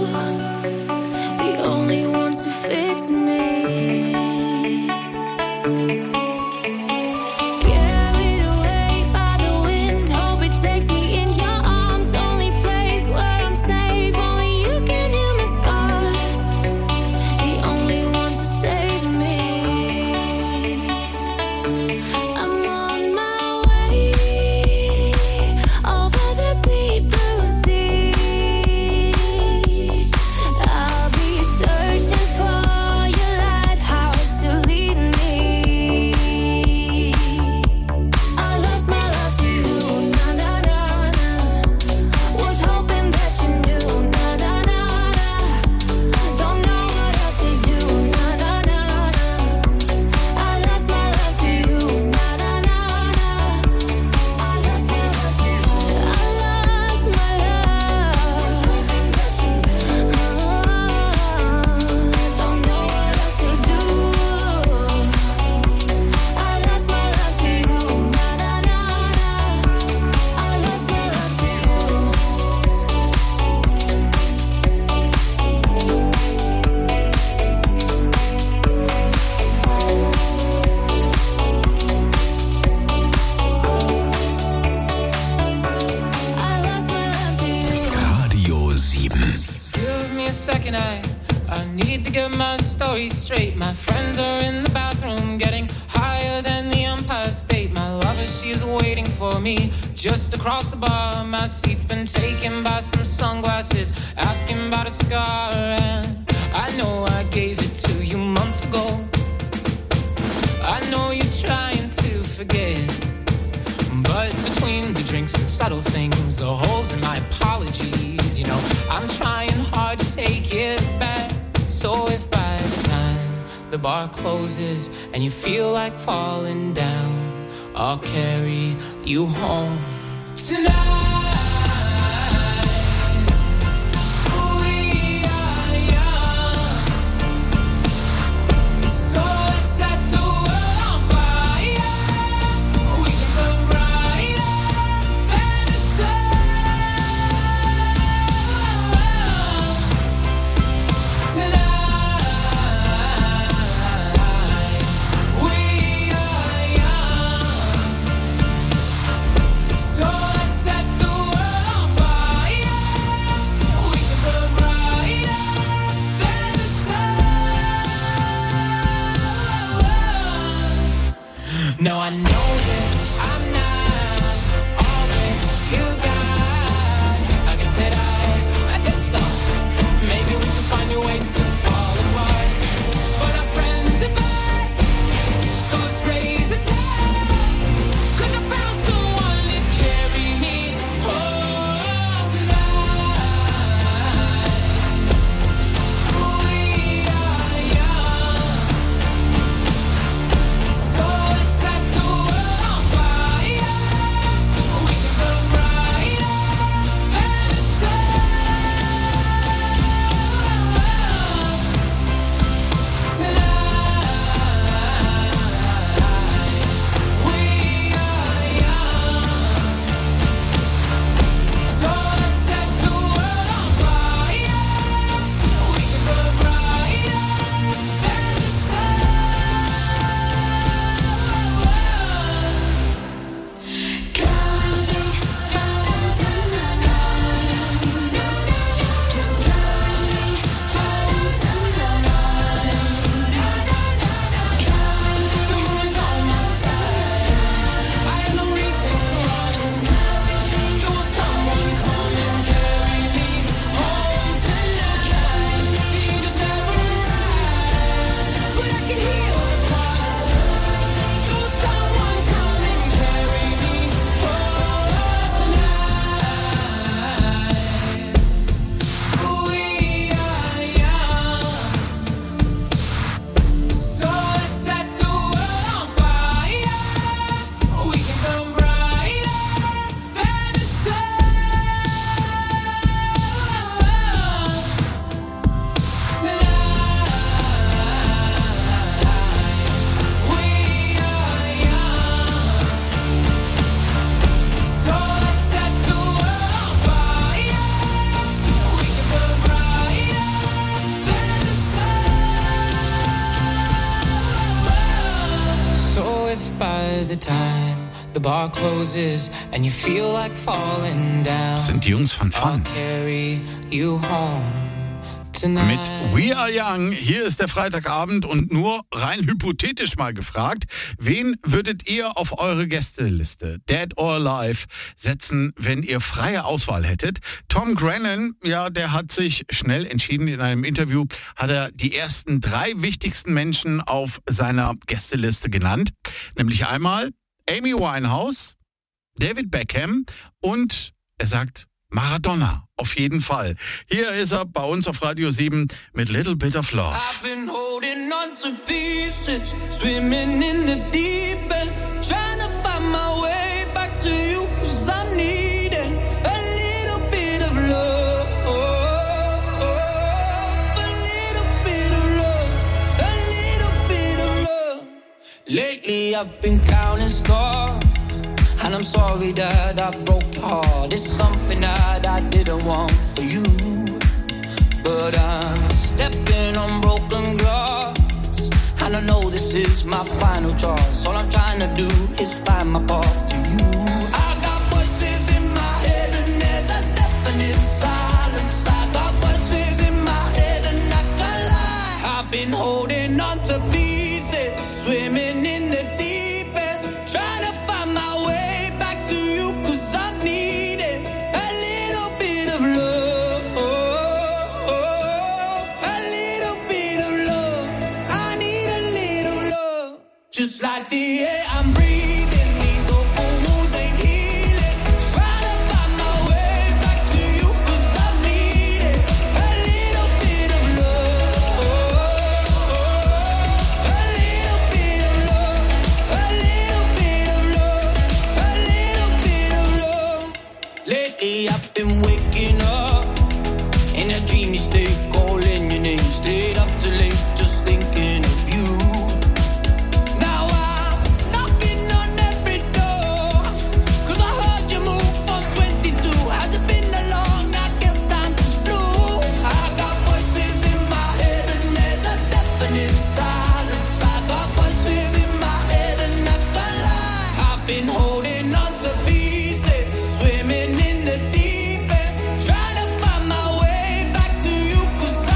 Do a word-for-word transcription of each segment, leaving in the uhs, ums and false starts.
the only ones to fix me. Carried away by the wind, hope it takes me in your arms. Only place where I'm safe, only you can heal my scars. The only ones to save me. I'm on my way over the deep blue sea. I'll be searching for your lighthouse to lead me. I lost my love to you, na na na na. Was hoping that you knew, na na na na. Don't know what else to do, na na na na. I lost my love to you, na na na na. I lost my love to you. I lost my love. Was hoping that you knew. Don't know what else to do. I lost my love to you, na na na na. I lost my love to you. I lost my love to you. Radio sieben. Give me a second, I I need to get my story straight. My friends are in the bathroom getting higher than the Empire State. My lover, she's waiting for me just across the bar. My seat's been taken by some sunglasses, asking about a scar. And I know I gave it to you months ago. I know you're trying to forget, but between the drinks and subtle things, the holes in my apologies, you know, I'm trying hard to take it back. So if by the time the bar closes and you feel like falling down, I'll carry you home tonight. We are young, so let's set the world on fire. We can burn brighter than the sun tonight. We are young, so let's set the world on fire. We can burn brighter than the sun. Now I know that I'm not all that you got. I guess that I, I just thought maybe we could find new ways to fall apart. But our friends are back, so let's raise a tide. 'Cause I found someone to carry me home tonight. We are young, so let's set the world the bar closes and you feel like falling down. Sind die Jungs von Fun. I'll carry you home. Mit We Are Young, hier ist der Freitagabend und nur rein hypothetisch mal gefragt, wen würdet ihr auf eure Gästeliste, Dead or Alive, setzen, wenn ihr freie Auswahl hättet? Tom Grennan, ja, der hat sich schnell entschieden, in einem Interview hat er die ersten drei wichtigsten Menschen auf seiner Gästeliste genannt, nämlich einmal Amy Winehouse, David Beckham und er sagt Maradona, auf jeden Fall. Hier ist er bei uns auf Radio sieben mit Little Bit of Love. I've been holding on to pieces, swimming in the deep end, trying to find my way back to you, 'cause I'm needing a little bit of love, a little bit of love, a little bit of love. Lately I've been counting stars, and I'm sorry that I broke your heart. It's something that I didn't want for you, but I'm stepping on broken glass, and I know this is my final choice. All I'm trying to do is find my path to you. I got voices in my head and there's a definite silence. I got voices in my head and I can't lie. I've been holding on to pieces, swimming in the deep end, trying to find my way. Just like the air I'm breathing, these open wounds ain't healing. Try to find my way back to you, 'cause I need it. A little bit of love, a little bit of love, a little bit of love, a little bit of love. Lately I've been waking up in a dreamy state, calling your name, stayed up too late, just thinking of you. Cause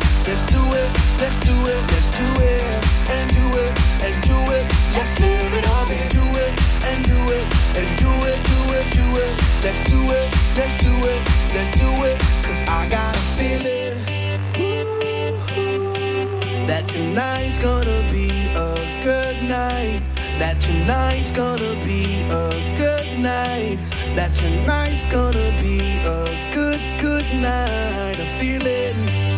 let's do it, let's do it, let's do it, and do it, and do it. Let's live it up and do it, and do it, and do it, do it, do it. Let's do it, let's do it, let's do it. Cause I got a feeling that tonight's gonna be a good night. That tonight's gonna be a good night. That tonight's gonna be a good, good night. A feeling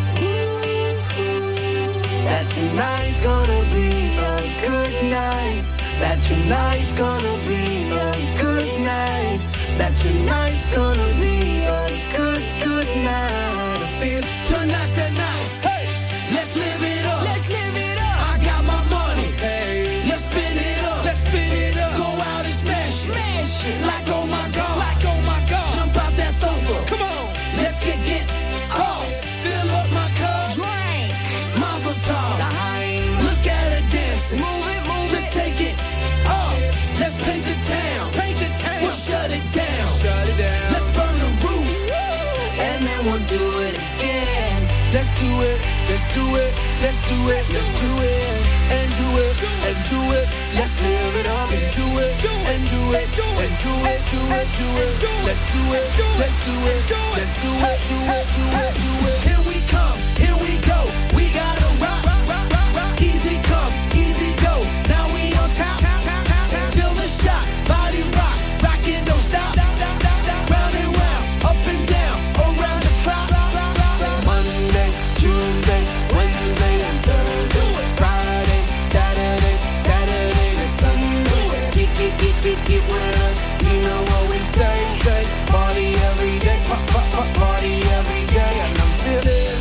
that tonight's gonna be a good night. That tonight's gonna be a good night. That tonight's gonna be a good, good night. I feel tonight's the night. Hey, let's live it up. Let's live it up. I got my money. Hey, let's spin it up. Let's spin it up. Go out and smash it. Smash it. Like oh my God. Like oh my God. Jump out that sofa. Come on. Let's get get off. Fill up my cup. Drink. Mazel tov. Look at her dancing. Move it, move it. Just take it off. Let's paint the town. Paint the town. We'll shut it down. Shut it down. Let's burn the roof. And then we'll do it again. Let's do it. Let's do it. Let's do it. Let's do it. And do it. And do it. Let's live it up and do it. And do it. And do it. Do it. Do it. Let's do it. Let's do it. Let's do it. Do it. Do it. Do it. Here we come. Here we go. We gotta rock. Rock. Rock. Rock. Rock. Easy come. Easy go. Now we on top. Feel the shot. Body rock. Rockin', don't stop. Round and round. Up and down. Around the clock. Monday, Tuesday, Wednesday, and Thursday. Friday, Saturday, Saturday to Sunday. Get, get, get, get, get with us. You know what we say, say. Party every day, pa- pa- pa- party every day. And I'm feeling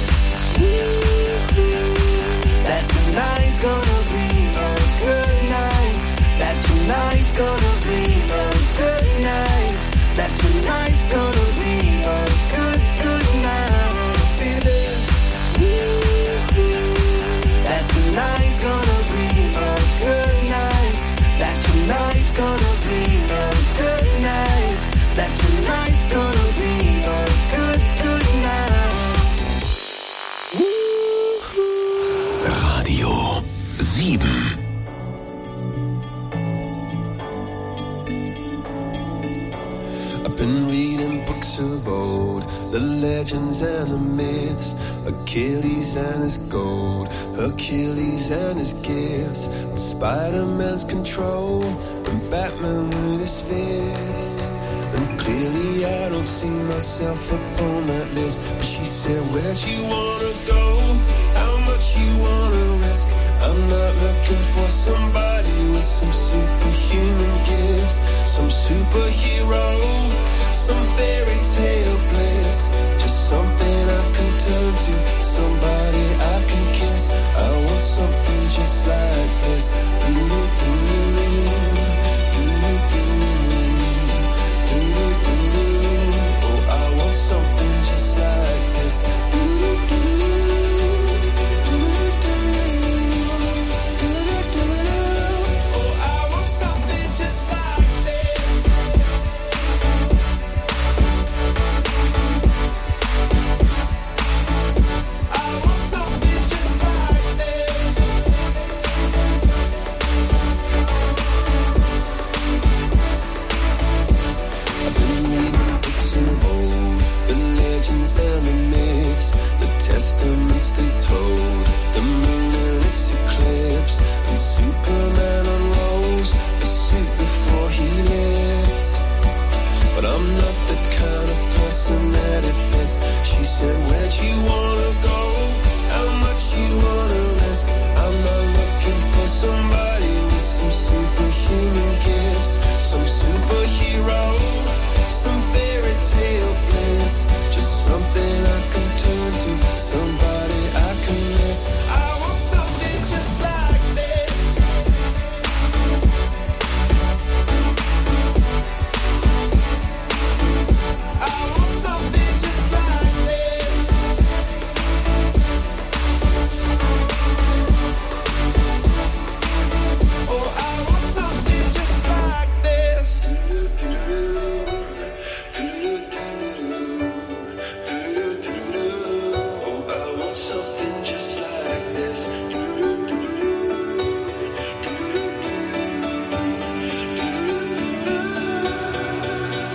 that tonight's gonna be a good night. That tonight's gonna be a good night. That tonight's gonna be a good, good night. Feeling that tonight's gonna be a good night. That tonight's gonna be a good night. That tonight's gonna be a good, good night. Radio sieben. I've been reading books of old, the legends and the myths, Achilles and his gold, Hercules and his gifts, and Spider-Man's control, and Batman with his fists. And clearly I don't see myself upon that list. But she said, where'd you wanna go? How much you wanna risk? I'm not looking for somebody with some superhuman gifts, some superhero, some fairy tale bliss. Just something I can turn to, somebody I can kiss. I want something just like this. Do-do-do, do-do-do, do-do-do. Oh, I want something just like this. Do-do-do.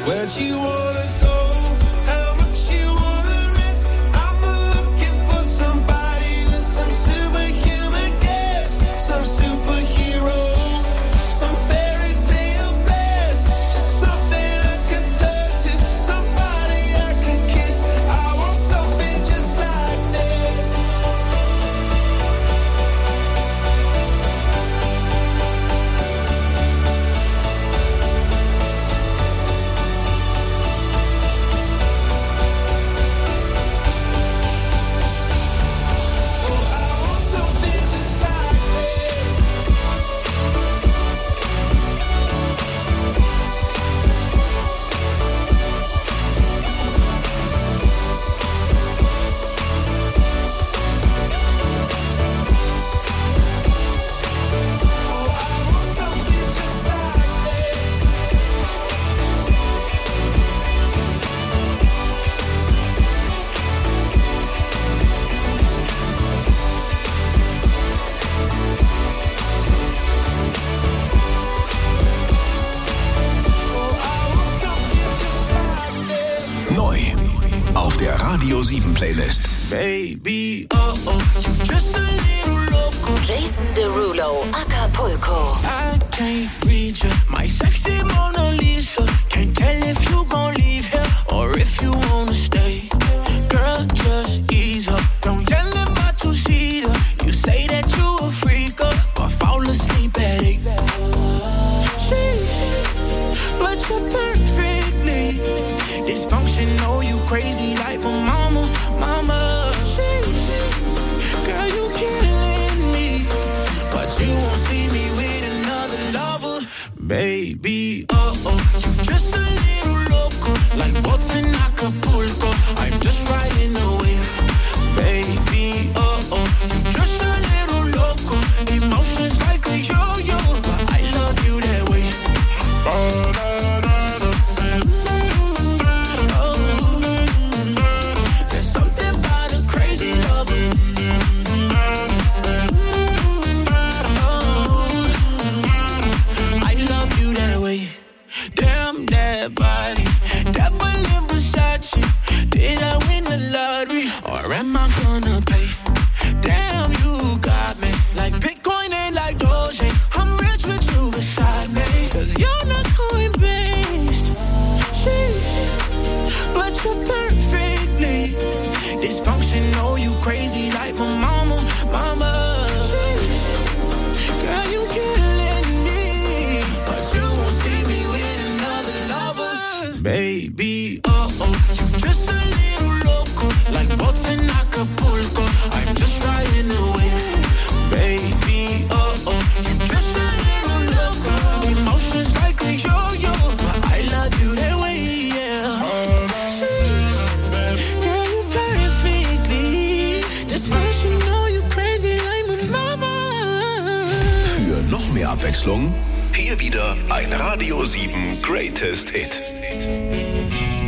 Where'd you wanna go? How much you wanna risk? I'm not looking for somebody with some superhuman gifts, some superhero, some fairy tale bliss, just something I can turn to, somebody I can kiss. I want something just like this. Neu auf der Radio sieben Playlist. Baby, oh oh, you just a little loco. Jason Derulo, Acapulco. I can't read you, my sexy Mona Lisa. Can't tell if you gon' leave here or if you wanna stay. Girl, just ease up, don't yell at my two-seater. You say that you a freak up, but fall asleep at eight. Sheesh, but you're perfectly dysfunctional, you crazy like my mama, mama. Sheesh, girl, you killing me, but you won't see me with another lover. Baby, oh oh, you just a little loco, like boats in Acapulco. I'm just riding the wave. Baby, oh oh, you just a little loco, emotions like a yo-yo, but I love you that way. Oh, there's something about a crazy lover. Oh, I love you that way. Damn that body, that Berlin Versace. Did I win the lottery or am I gonna pay? Damn, you got me like Bitcoin and like Doge. I'm rich with you beside me, cause you're not coin-based. Sheesh, but you're perfectly dysfunctional, you crazy like my mama, mama. Sheesh, girl, you killing me, but you won't see me with another lover. Baby, oh oh, you just a little loco, like boats in Acapulco. I'm just riding the wave. Baby, oh oh, you just a little loco, emotions like a yo-yo, but I love you that way, yeah. Sheesh, girl, you perfectly dysfunctional, you crazy like my mama. Für noch mehr Abwechslung, hier wieder ein Radio sieben Greatest Hit.